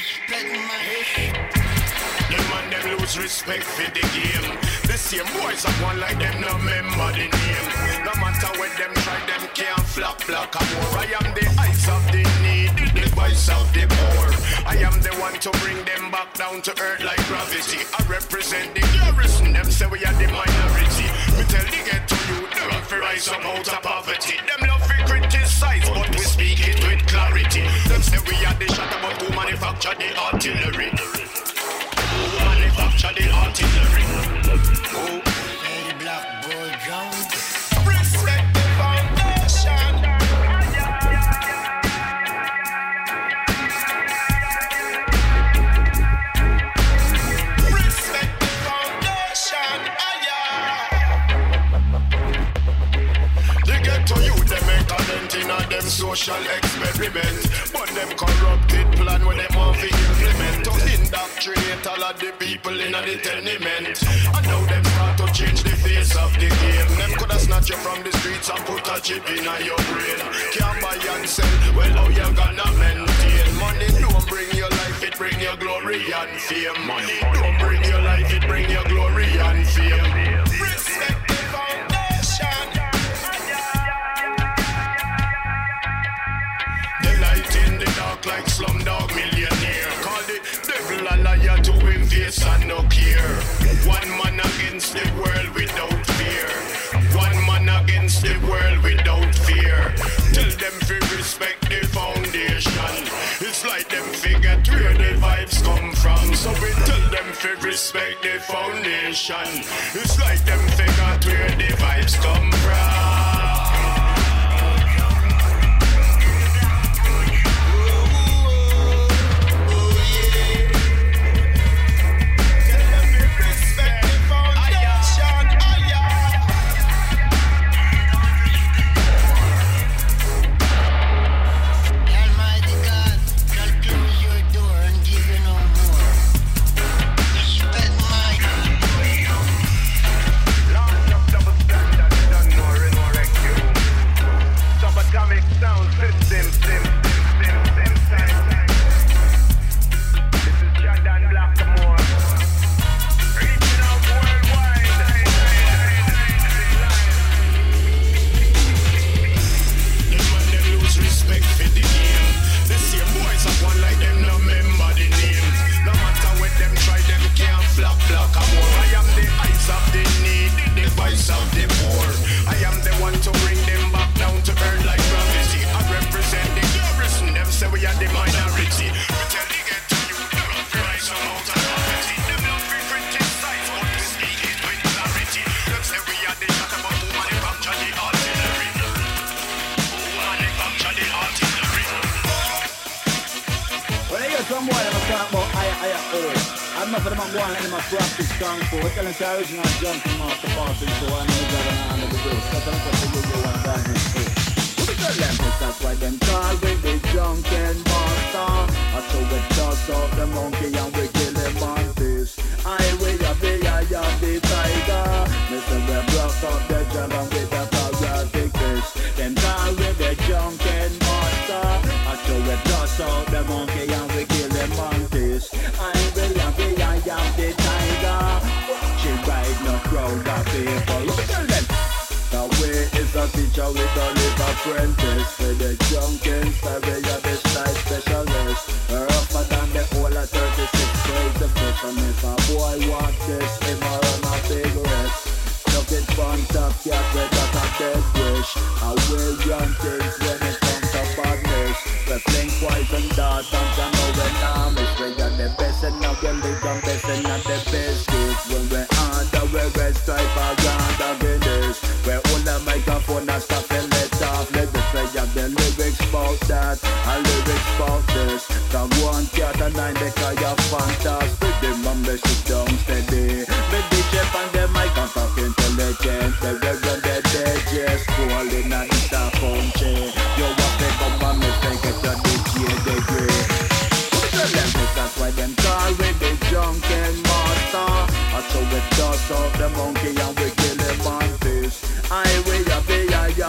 Them and them lose respect for the game. The same boys are one like them, no remember the name. No matter what them try, them can't flap like a more. I am the eyes of the needy, the voice of the poor. I am the one to bring them back down to earth like gravity. I represent the garrison, them say we are the minority. We tell the get to you, they want to rise up out of poverty. Them love to criticize, but we speak it with clarity. Them say we are the shatter, but who manufacture the artillery? Who manufacture the artillery? Who? Hey, black boy, ground. Respect the foundation. Respect the foundation. They get to you, they make a dent in a them social experiment. But them corrupted plan when they want to implement. To indoctrinate all of the people in the tenement. And now them start to change the face of the game. Them coulda snatch you from the streets and put a chip in your brain. Can't buy and sell, well how you gonna maintain? Money don't bring your life, it bring your glory and fame. Money don't bring your life, it bring your glory and fame. Respect the foundation. The light in the dark like Slumdog Millionaire. Call the devil a liar to him face and no care. One man against the world without fear. One man against the world without fear. Tell them to respect the foundation. It's like them forget where the vibes come from. So we tell them to respect the foundation. It's like them forget where the vibes come from.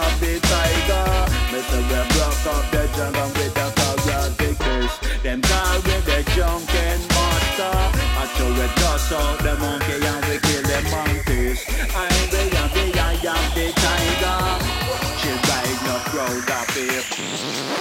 Them call with the junkin' master. I show we dust out the monkey and we kill the monkeys. I am the tiger. She ride no crowd up here.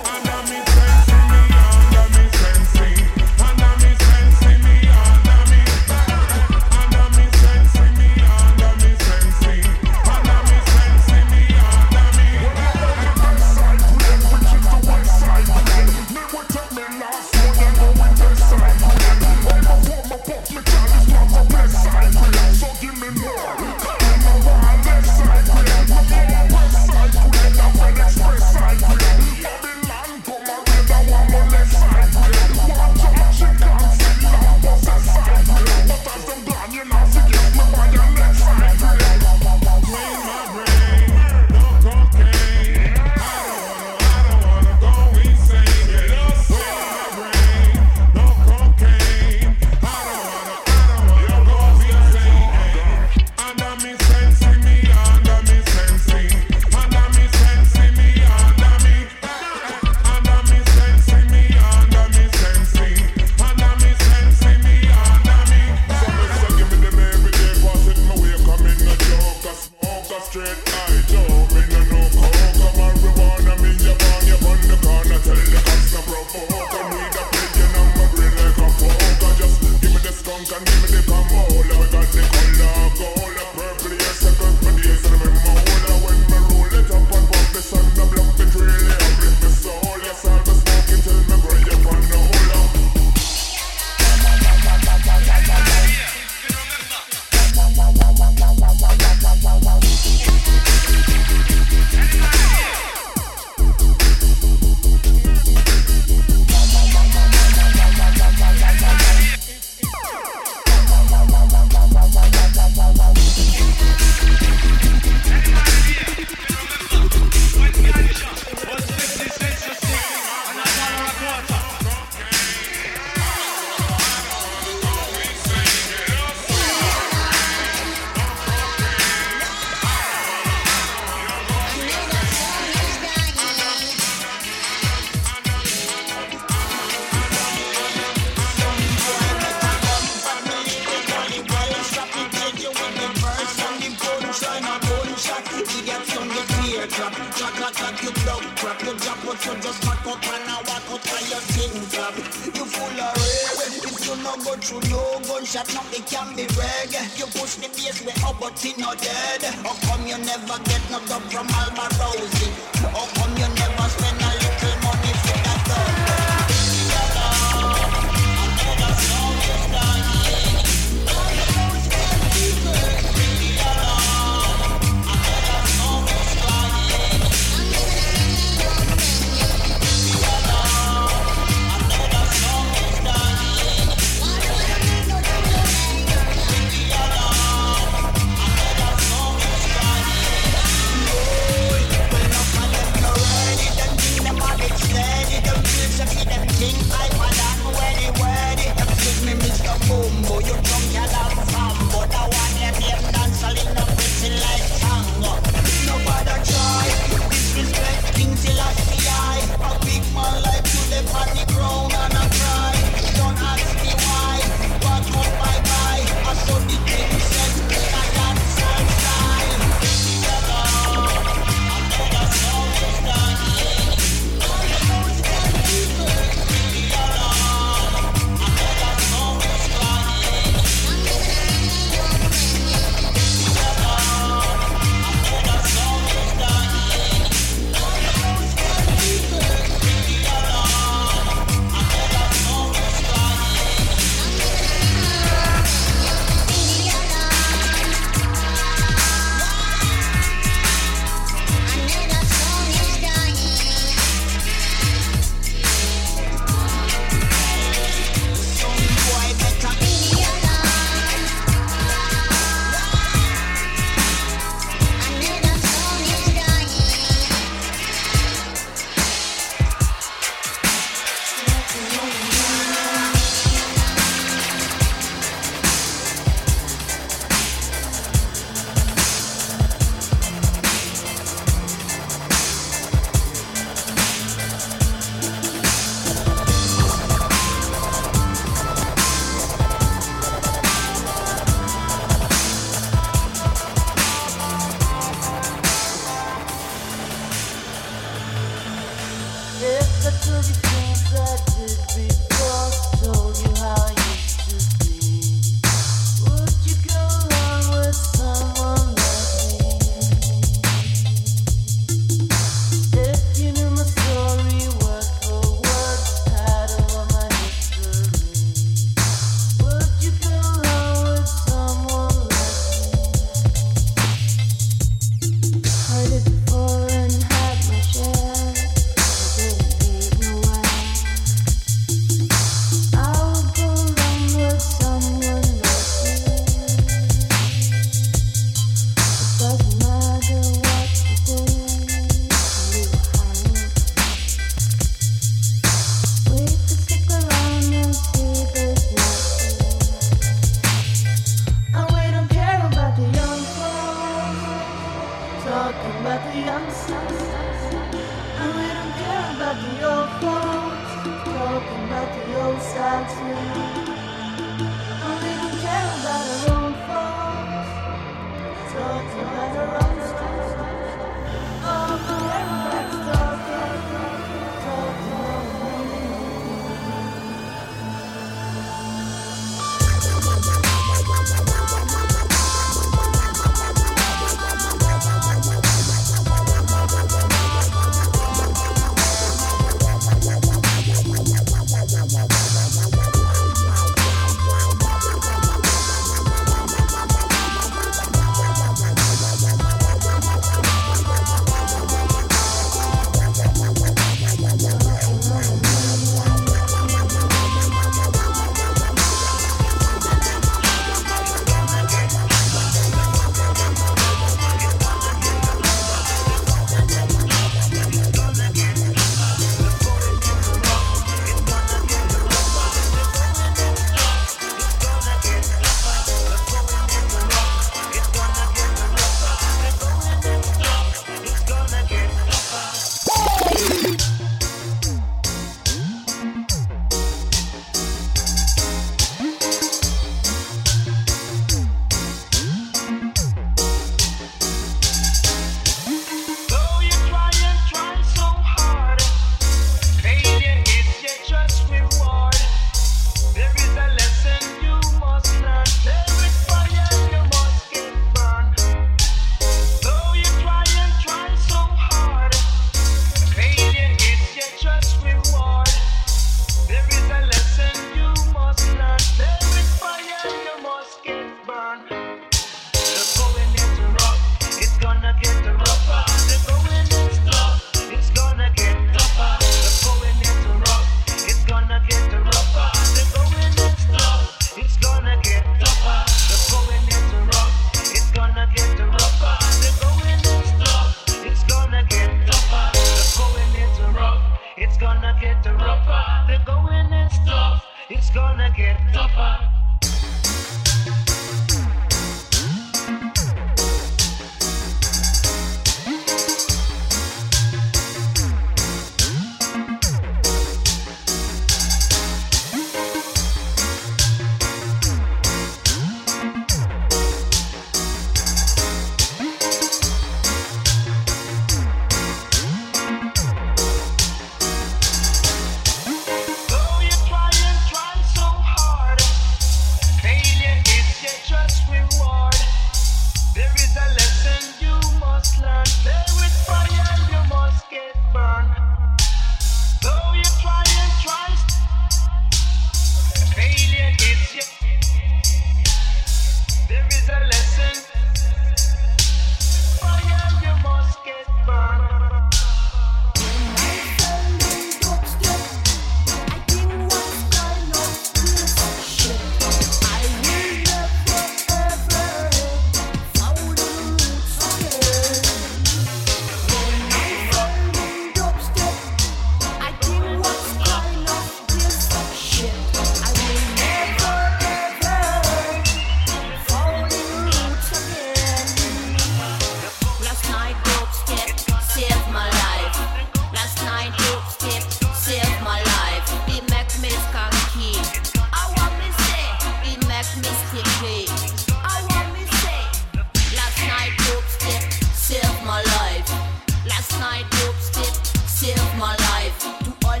Save my life. To all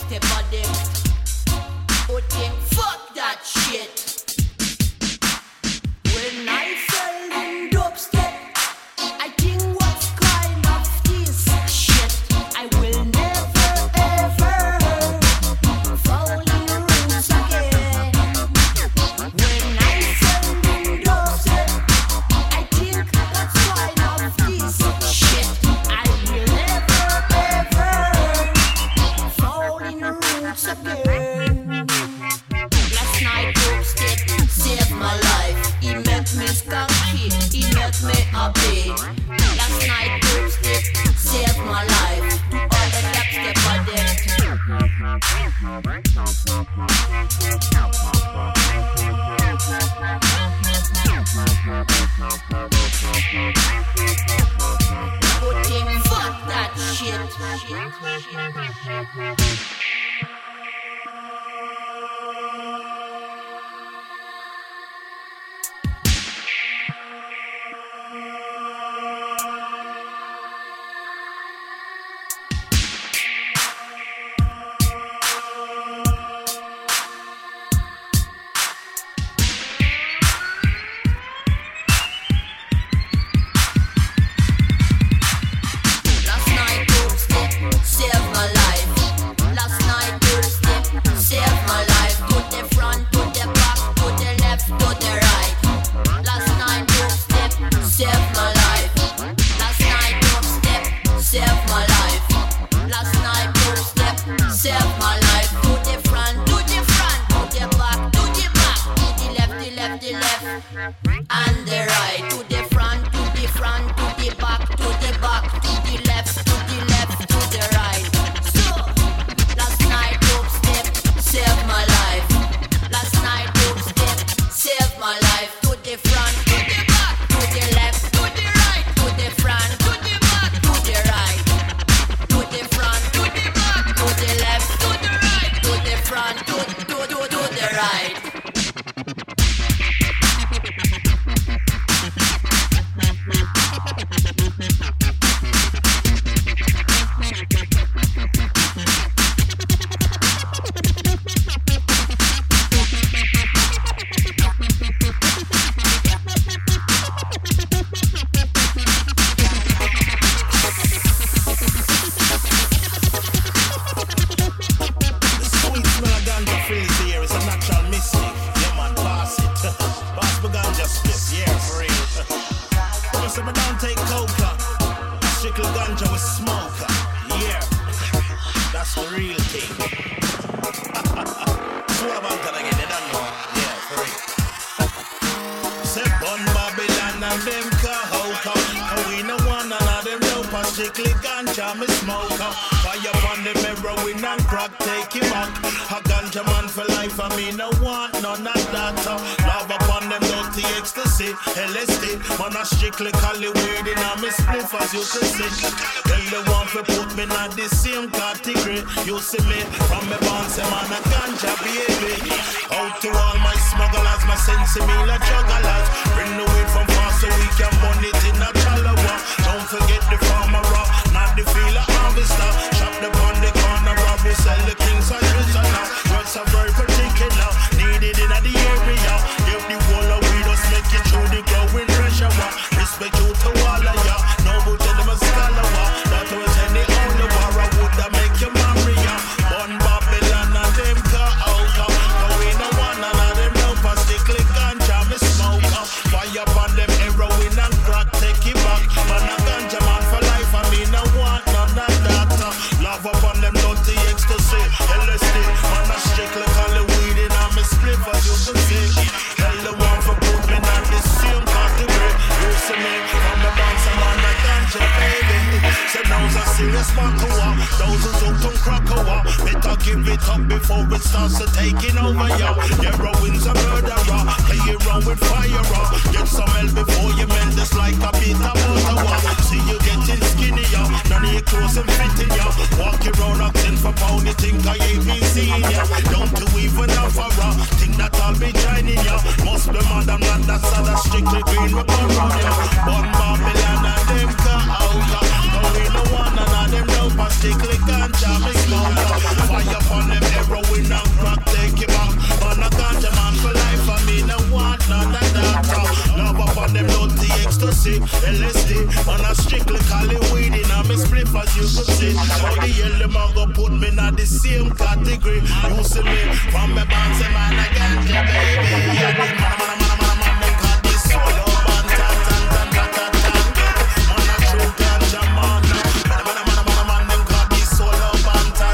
dubstep on them. But then fuck that shit. When I fell in dubstep, I think what's kind of this shit. I will never ever fall in the roots again. When I fell in dubstep, I think that's kind of this shit. I will never ever fall in the roots again. Last night dubstep saved my life. He make me skunky, he make me happy. Last night dubstep saved my life. To all the dubstep I did. But then fuck that shit. Last night dubstep saved my life. Last night dubstep saved my life. To the front, to the back, to the left, to the right. Last night dubstep saved my life. Last night dubstep saved my life. Last night dubstep saved my life. To the front, to the front, to the back, to the back, to the left, the left, the left, and the right. To the front, to the front, to the back, to the back, to the left, to the left, to the right. So, last night dubstep saved my life. Last night dubstep saved my life. To the front, to the back, to the left, to the right, to the front, to the back, to the right. To the front, to the back, to the left, to the right, to the front, to the right. Sweet smell of ganja fills the air. It's a natural mystic. Yeah, man, pass it. Pass my ganja split. Yeah, for real. Promise I don't take coca. Strictly ganja with smoker. Yeah, that's the real thing. Swab on again, you don't know. Yeah, for real. Say Bun Babylon and them Kahoka. And we no one and all them dope. Strictly ganja, me smoker. Fire upon the heroin and crack, take it back. A ganja man for life, and me no want none of that. Love upon them dirty ecstasy, LSD. Man a strictly call it weird in a me spliff, as you can see. Tell the one for put me in the same category. You see me from me born, say man a ganja baby. Out to all my smugglers, my sense me la jugglers. Bring the weed from far so we can burn it in a chalawa. Don't forget the farmer rock, not the feeler harvester. Shop the on the corner, rob we sell the kings and prisoner. Drugs are very particular, needed in the area. If the wall of weed us make it through the growing pressure. Respect you to all of ya, no but tell them a scholar. That was any only war I would have make you marry ya. Bun Babylon and them Kahoka. But we no one and all them no particularly ganja me smoker. Fire upon them heroin and crack, take it back. Man a ganja man for life, I mean no want none of that. Love upon them dirty ecstasy, LSD. Man a strictly call it weed in a me spliff, as you can see. Hell the one for put me in the same category. You see me from the bounce, I'm on a ganja baby. So now's a serious matter. Those who took on cracker, better give it up before it starts to taking over ya. Heroin's a murderer, play around with fire. Get some help before you melt this like a bit of butter. See you getting skinnier, none of your clothes and fitting ya. Walk around acting for pound, you think I ain't been seeing ya. Don't you even offer a think that I'll be joining ya. Must be madam, not that sad, strictly green with around ya. Bun Babylon and them Kahoka. No we no one and all them dope, strictly ganja me smoker. Fire upon you could see. All the yellow man go put me in the same category. You see me from my bounce man again, baby. Yeah, the man, them got this solo man, tan. Man, a true ganja man. Man, them got this solo man, tan.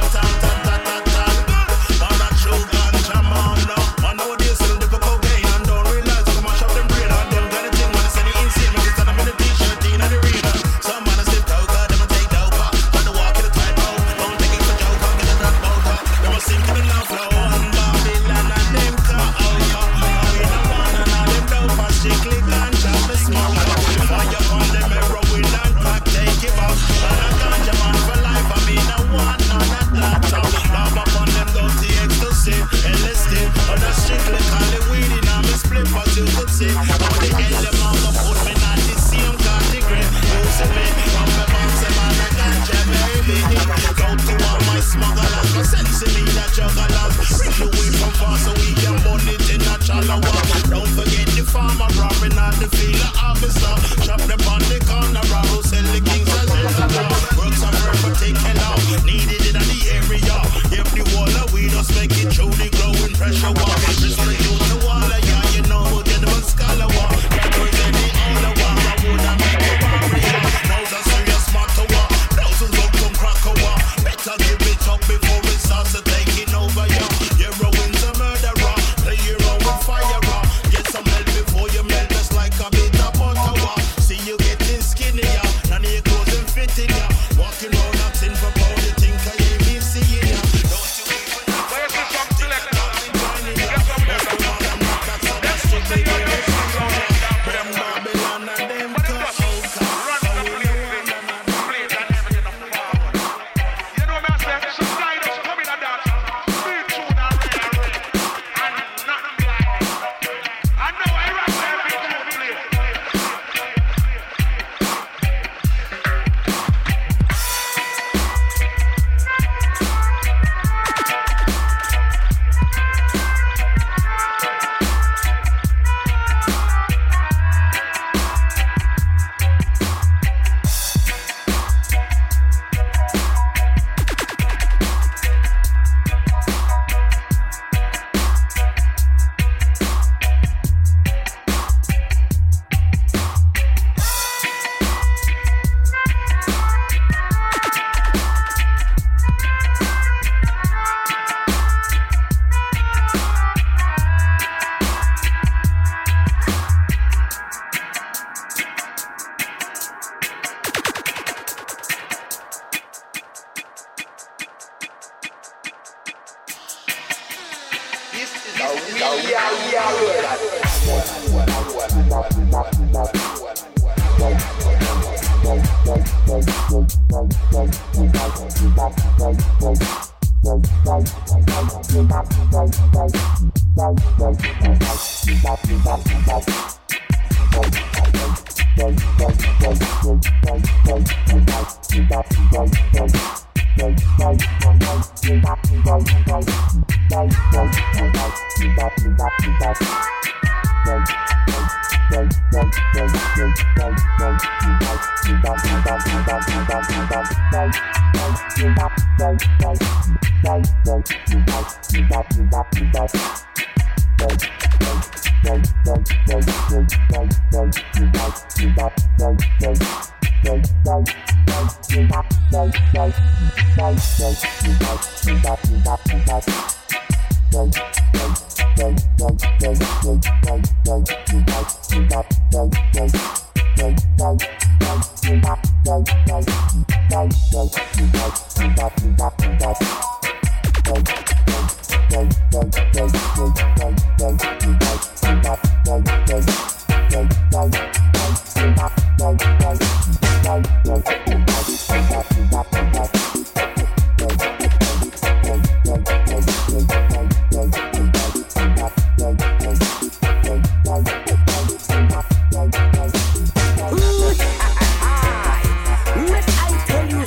Man, a true ganja man. Man, know they sell the cocaine and don't realize how much of them brain and them got a thing when they say they insane. Man, it's in the t-shirt, in the arena. Some man a slip coca, them a take dopa. When they walk in the tight boat, don't take it for joke, get a drop boat. Them a sink in the love flow and Babylon and them car out. We the one and all them dopa, strictly ganja, me smoke. Fire upon them heroin and crack, take it back. And a ganja man for life, I mean I want none of that. Love upon them dirty ecstasy, LSD. And a strictly call it weed in a me split, but you could see. All the elements of put me not the same category. You see me, from the bounce man a ganja baby. Go to all my smugglers, no sense in me that jugglers. Bring the weed from far so we can burn it in a chalawa. Don't forget the farmer robbing and the field officer. Shop them on the corner, who sell the kings as works on purple, take it out. Needed it in the area. If the wall of weed just make it through the growing pressure wall. Just for you the wall, yeah, you know we'll get them on scholar wall. That was any other wall, I would make a warrior. Now's a serious matter war. Those who look from Krakow. Better give it up before it starts to taking over you. Heroin's a murderer. Play your own with fire. Get some help before you melt just like a bit of butter. See you getting skinnier. None of your clothes and fitting ya. Walking around acting for pound. You think I ain't been seeing ya. Don't you even know where's the song selector? That's the one I'm not. That's how that's strictly good. Them Babylon and them cause. What I tell you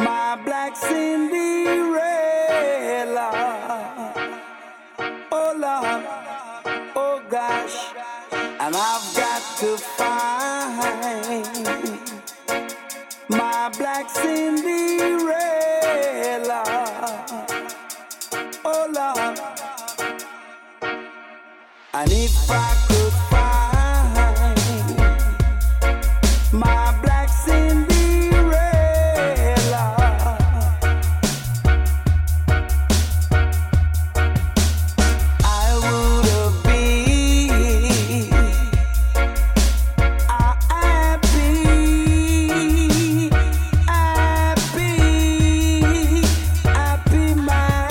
my black Cinderella. Oh Lord, oh gosh, and I've got to find my black Cinderella. Oh Lord, and if I could find my black Cinderella, I would be a happy, happy, happy man.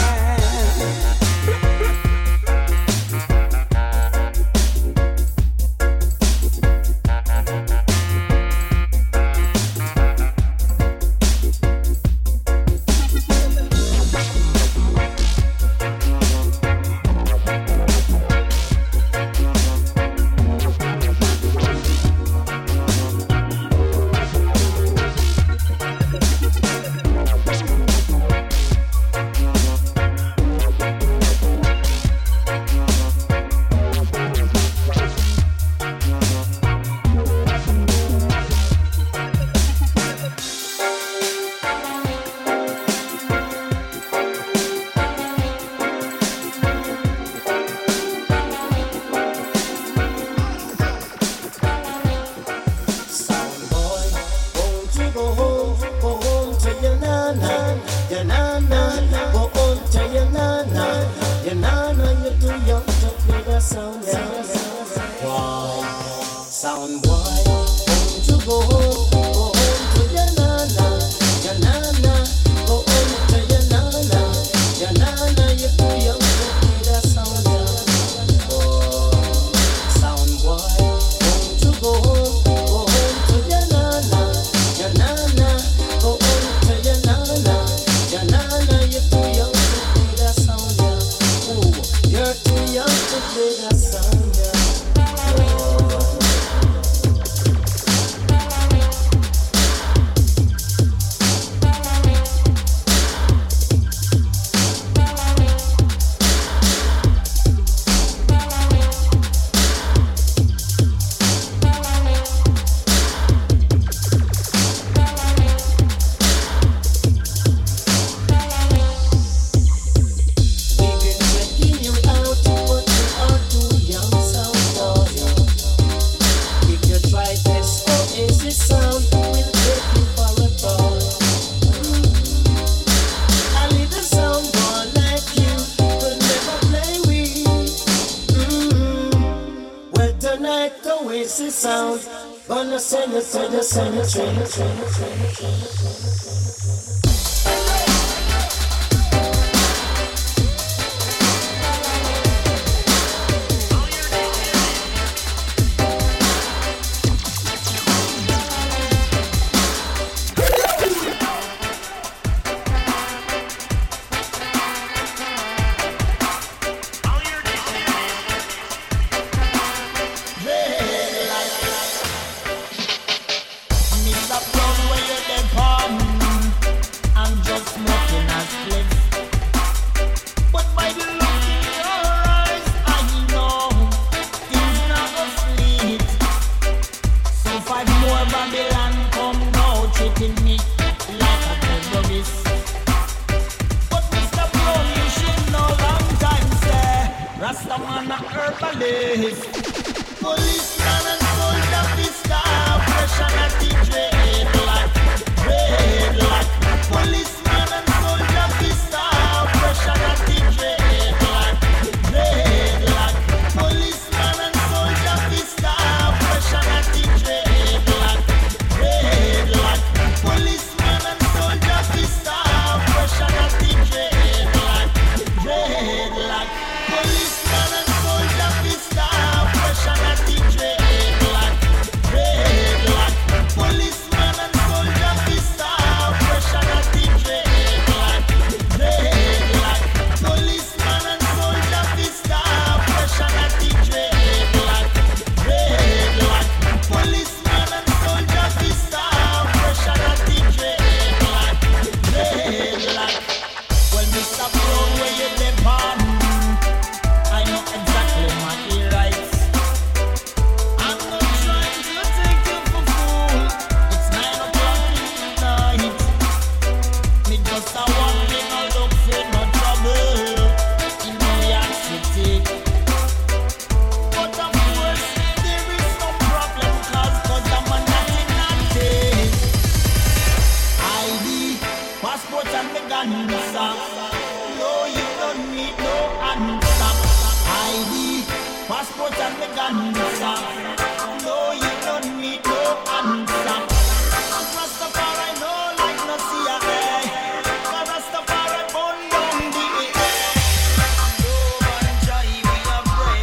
Sound boy, won't you go home to your nana, your nana, go home to your nana, you're too young to play the sound, Why? Sound boy, won't you go home to your nana, go home to your nana, you're too young to play the sound, Sound boy, won't you go home to your nana, go home to your nana, you're too young to play the sound, Ooh, you're too young to play the sound, We've been checking you out, but you are too young, sound boy. If you try this Oasis sound, we'll take you for a ball. A little sound boy like you could never play with. Well, tonight Oasis sound gonna send you to the cemetery. Mr. Brown, where you dey from? I'm just smoking a spliff. But by the look in your eyes, I know things not go sweet. So 5 more Babylon come now, treating me like a terrorist. But Mr. Brown, you should know long time, sir. Rastaman a herbalist. Policeman and soldier pista, fresh and a dreadlock. Policeman and soldier pista, fresh and a dreadlock. Policeman and soldier pista, fresh and a dreadlock. Policeman and soldier pista, fresh and a dreadlock. Policeman and soldier pista, fresh and a dreadlock. just a walking or look for no trouble in New York City. But of course, there is no problem, cause I'm a nationality. ID, passport and the gun, no, you don't need no answer. ID, passport and the gun, no, you don't need no answer. Cause Rastafari no like no CIA. Cause Rastafari burn down the air. No man joy we a pray.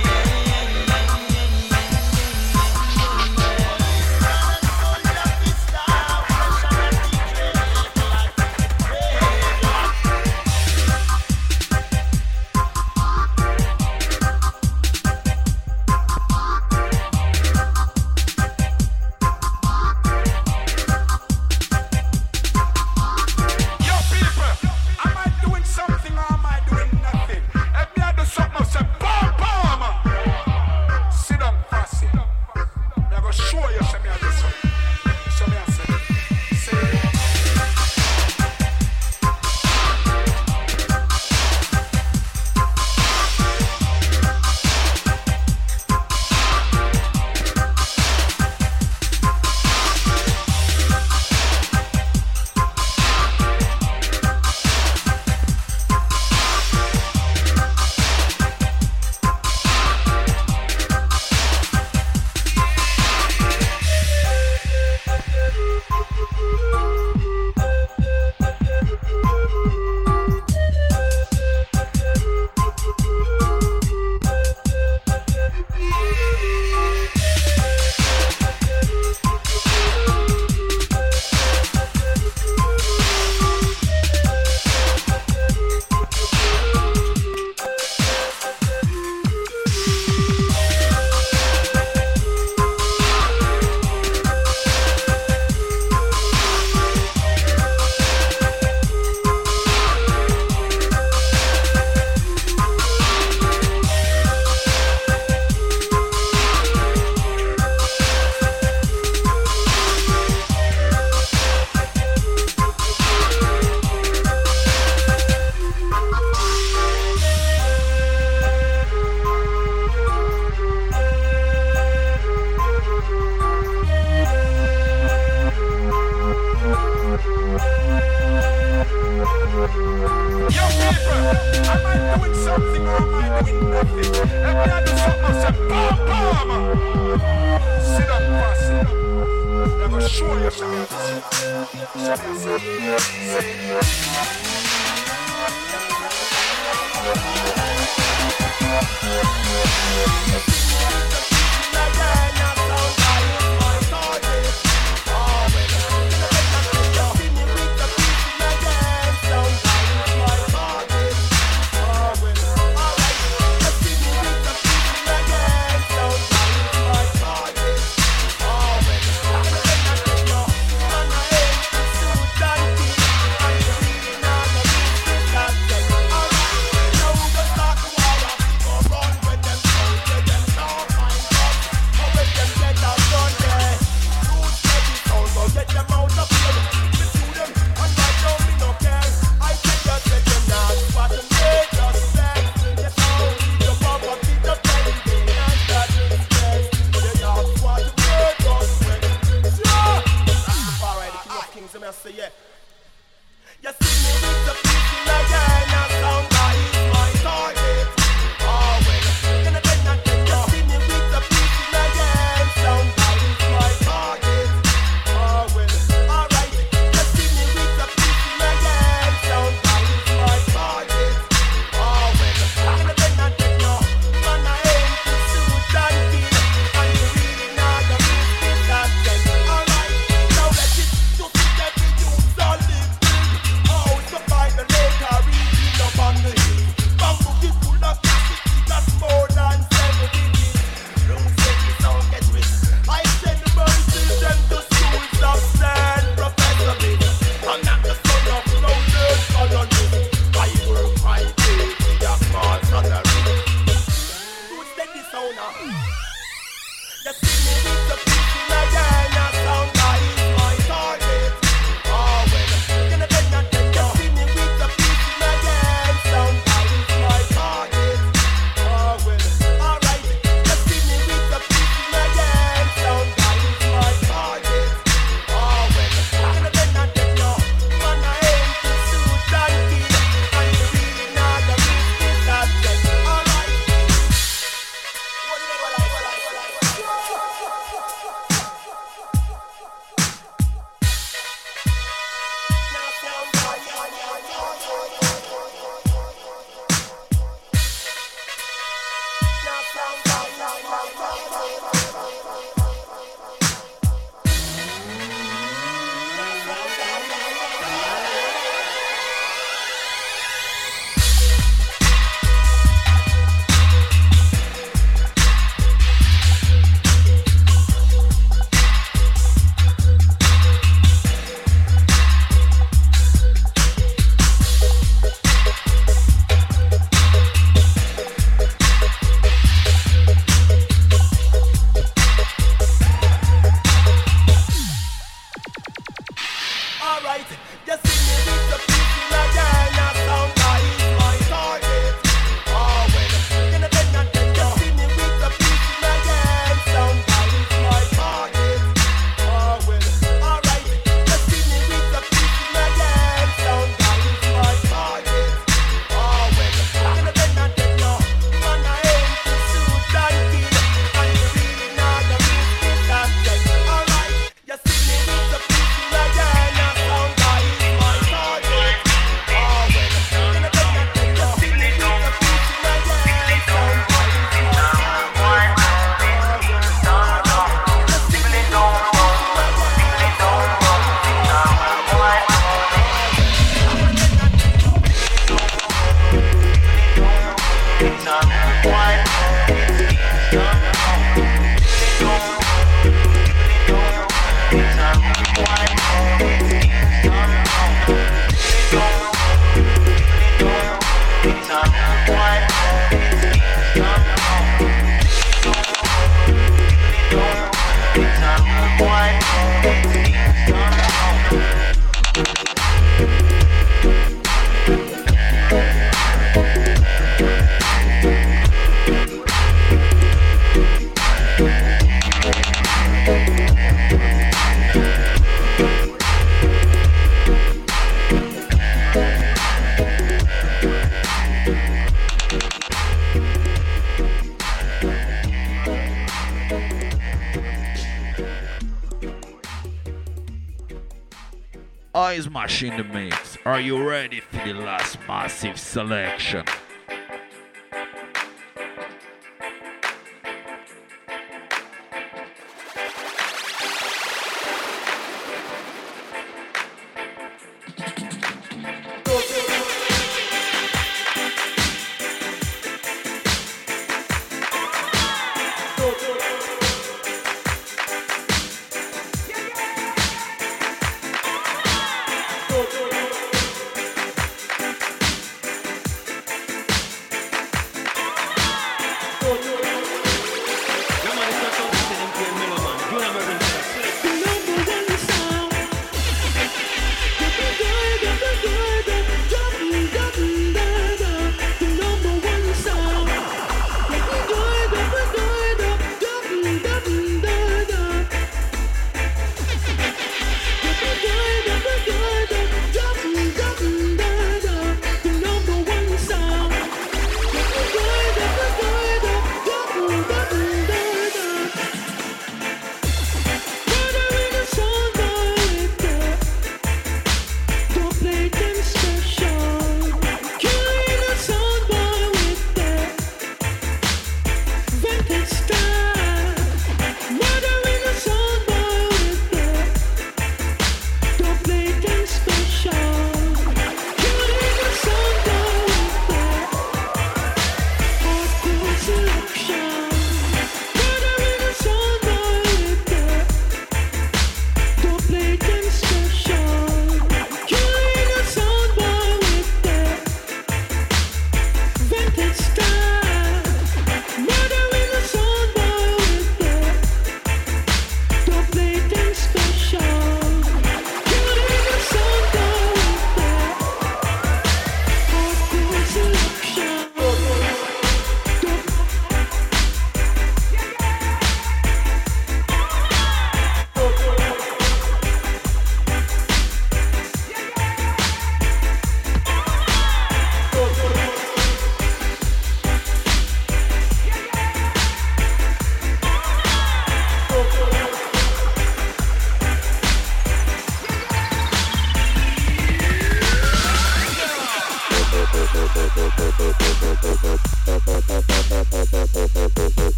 Eyes Mash in the mix. Are you ready for the last massive selection?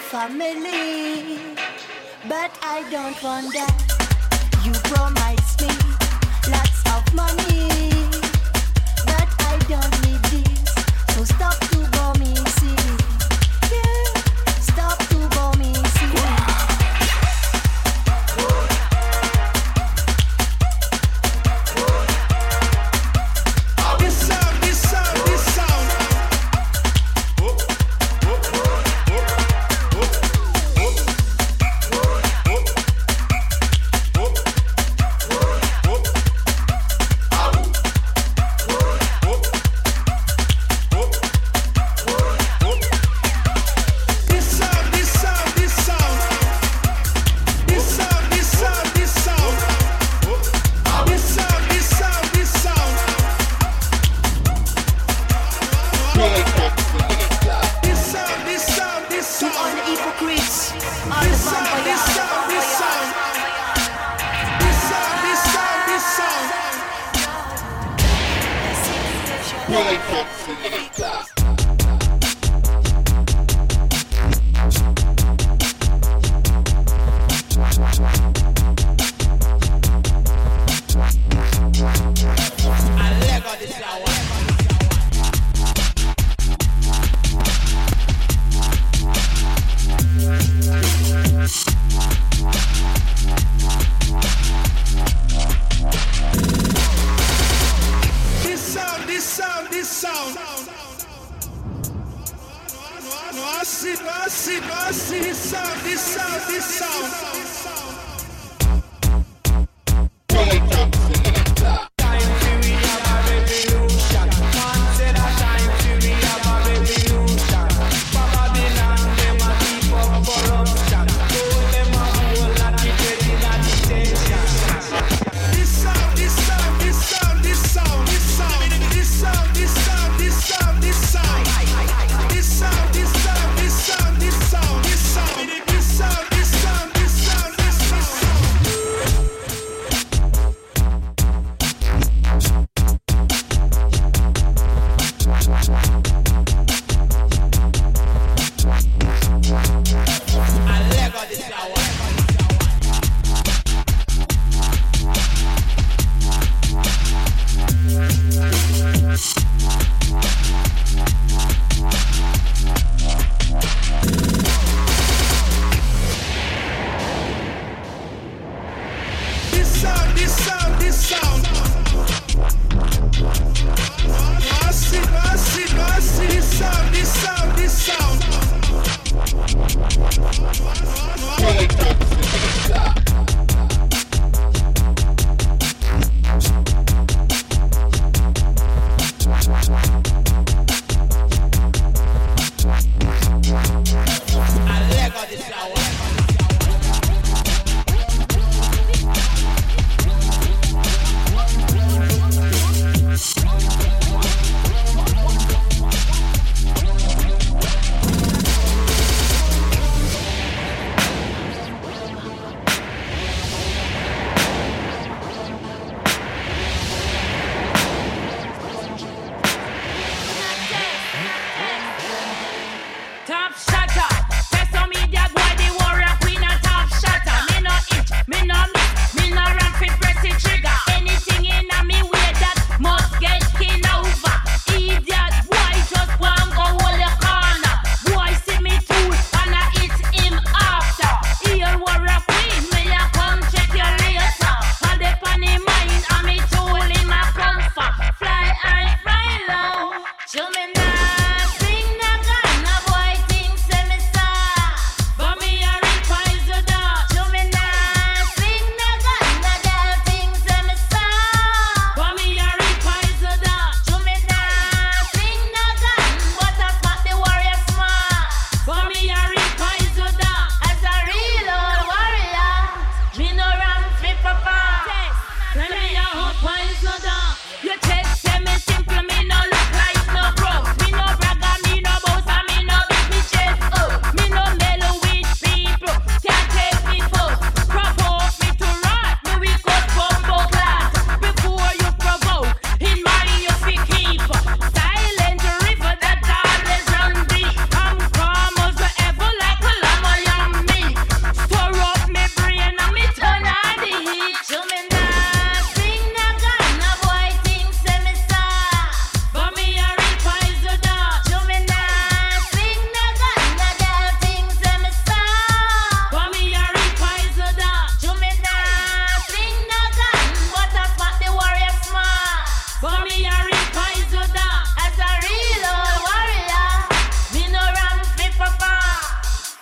family, but I don't want that. You promised me lots of money, but I don't need this. So stop to go me silly. Yeah, stop to go me silly.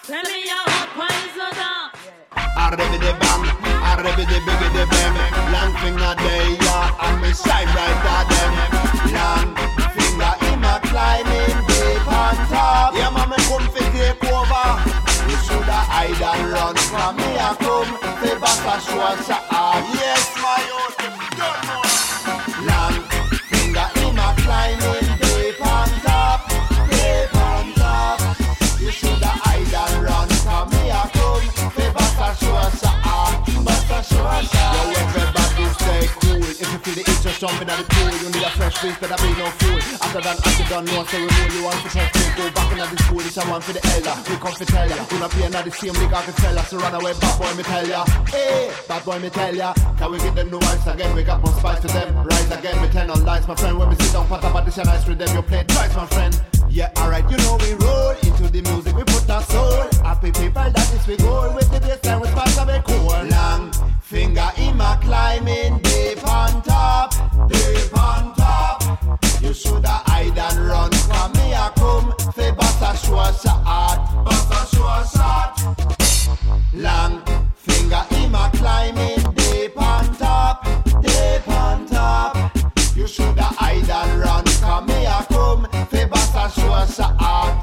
Tell me your hot wines are down. Arrebi the bang, arrebi the biggie the bang. Long finger there, yeah, and me shine right at them. Long finger in my climbing deep on top. Yeah, mama come fi take over. You shoulda hide and run from me a come. Fi back a show us a yes, my youth, don't know. Long finger in my climbing deep on top. Deep on top. You shoulda hide and run from me a come. Fi back a show us a back a show us a. Yo, everybody stay cool. If you feel the itch just jumping at the pool, you need a fresh face, better be no fool. After that, after done, no, so we know you want to try to go back into the school. It's a one for the Ella, we come to tell ya. You not play another same league, I can tell ya. So run away, bad boy, me tell ya. Hey, bad boy, me tell ya. Can we get them new ice again? We got more spice to them. Rise again, me tell no lies, my friend. When we sit down, pat about this and ice with them, you play twice, my friend. Yeah, alright, you know we roll into the music, we put our soul. Happy people, that is we go. With the bassline, we smash a bit cool. Long finger in my climbing, deep on top. Deep on top. You shoulda hide and run from me a come. Fi basta show us a heart. Basta show us heart. Long finger in my climbing, deep on top. Deep on top. You shoulda hide and run from me a come. Fi basta show us a heart.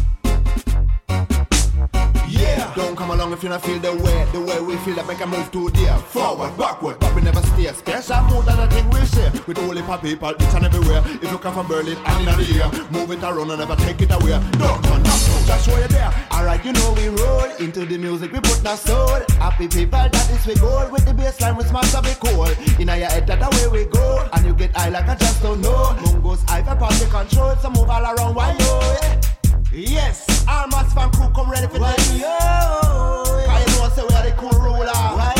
Yeah. Don't come along if you not feel the way we feel that make a move to there. Forward, backward, but we never stay. Special mood and a thing we share. With all the people, it's and everywhere. If you come from Berlin and in the air, move it around and never take it away. Don't turn up, just show you there. Alright, you know we roll into the music, we put our soul. Happy people, that is we go. With the bassline, we smash up a cool. In your head, that's the way we go. And you get high like I just don't know. Mungo's high for party control, so move all around while you. Yes, all mass fan crew come ready for this. Yo, I know say we are the cool ruler. Why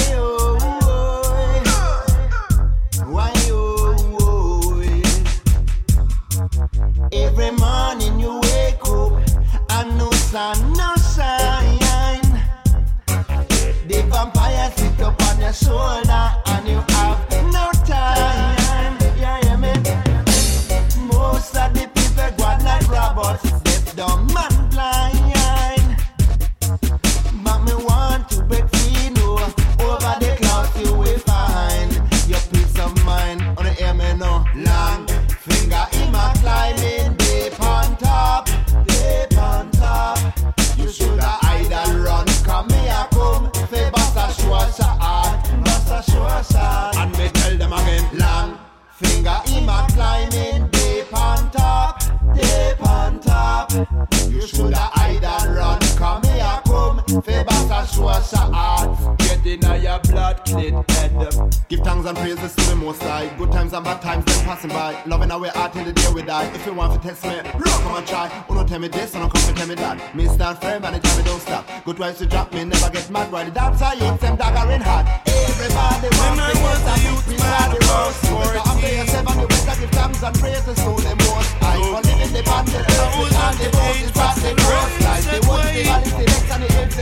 every morning you wake up and no sun, no shine. The vampire sit up on your shoulder and you have no time. Yeah, man. Most of the people go like robots. Dumb man blind, but me want to break free, no. Over the clouds you will find your peace of mind. On the air, me no. Long finger in my climbing, deep on top, deep on top. You shoulda hide and run, come me a come. Fi basta show us a heart, basta show us a heart. And me tell them again, long finger in my climbing, deep on top, deep on top. You shoulda hide and run, come here come. Fi basta show us a heart. Get in your blood clit head. Give thanks and praises to the Most High. Good times and bad times then passing by. Loving our way out till the day we die. If you want to test me, rock come and try. Uno tell me this, uno come and tell me that. Me stand firm and it tell me don't stop. Good twice to drop me, never get mad. While the doubts are youth, them daggering hard. Everybody wants to get that youth, we are the most sport. I'm playing seven, you better give thanks and praises to the Most High. For living the band, the earth, and the boat is past the cross. Like the one, the valley, the next and the hills,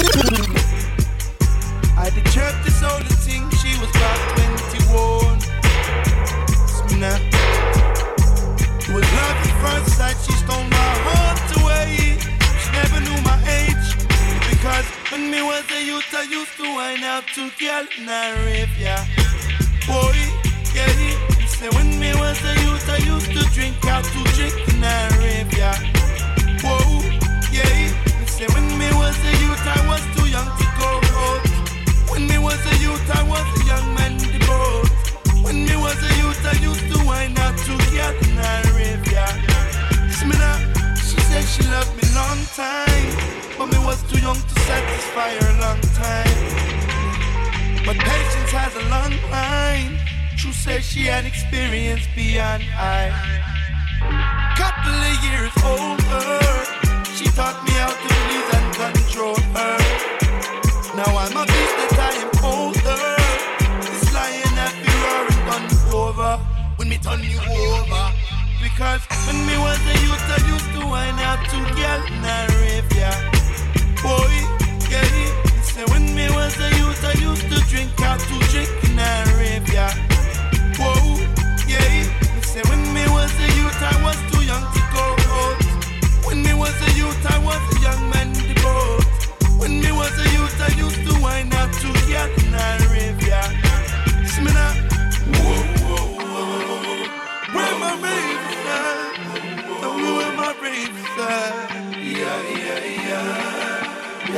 I did chirp this older thing, she was about 21. Smina. It was love at first sight, she stole my heart away. She never knew my age. Because when me was a youth, I used to wind up to girl in a rave, yeah. Boy, yeah. He said when me was a youth, I used to drink out to drink in a rave, yeah. Whoa, yeah. He said when me was a youth, I was too young to go out. When me was a youth, I was a young man in the boat. When me was a youth, I used to wind up to get in a rave, yeah. Smina, she said she loved me long time, but me was too young to satisfy her long time. But patience has a long line. She said she had experience beyond I. Couple of years older, she taught me how to please and control her. Now I'm a beast that I am older. This lion that be roaring done over. When me turn you over. Because when me was a youth, I used to wind out to girl in a rave, yeah. Boy, yeah. He said when me was a youth, I used to drink out to drink in a rave, yeah. Whoa, yeah. He said when me was a youth, I was too young to go out. When me was a youth, I was a young man in the boat.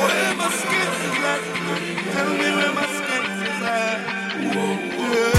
Where my skins is at? Tell me where my skins is at. Yeah.